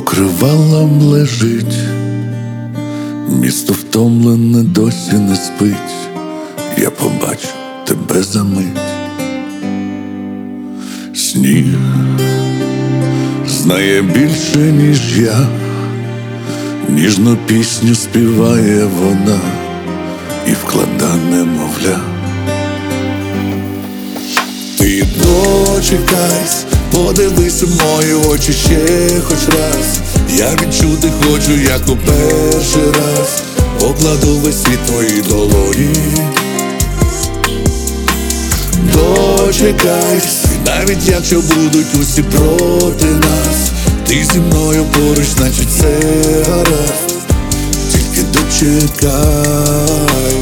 покривалом лежить, місто втомлене, досі не спить. Я побачу тебе за мить. Сніг знає більше, ніж я, ніжну пісню співає вона і вклада немовля. Ти дочекайся, подивись у мої очі ще хоч раз. Я відчути хочу, як у перший раз. Покладу весь світ в твої долоні. Дочекайся, навіть якщо будуть усі проти нас, ти зі мною поруч, значить все гаразд. Тільки дочекай.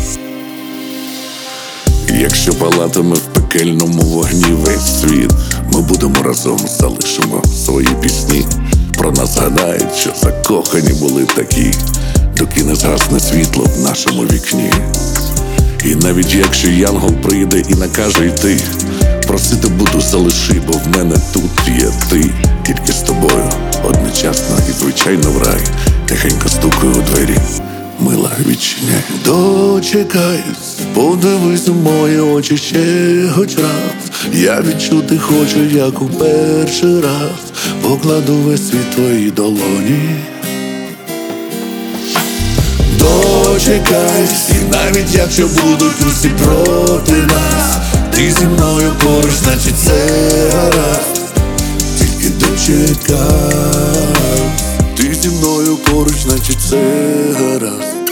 Якщо палатиме в пекельному вогні весь світ, ми будемо разом, залишимо свої пісні. Про нас згадають, що закохані були такі, доки не згасне світло в нашому вікні. І навіть якщо янгол прийде і накаже йти, просити буду залиши, бо в мене тут є ти. Тільки з тобою одночасно і звичайно в рай. Тихенько стукаю у двері, мила відчиняй. Дочекаюсь, подивись у мої очі ще хоч раз. Я відчути хочу, як у перший раз. Покладу весь світ в твої долоні. Дочекайся, і навіть якщо будуть усі проти нас, ти зі мною поруч, значить все гаразд. Тільки дочекай. Ти зі мною поруч, значить все гаразд.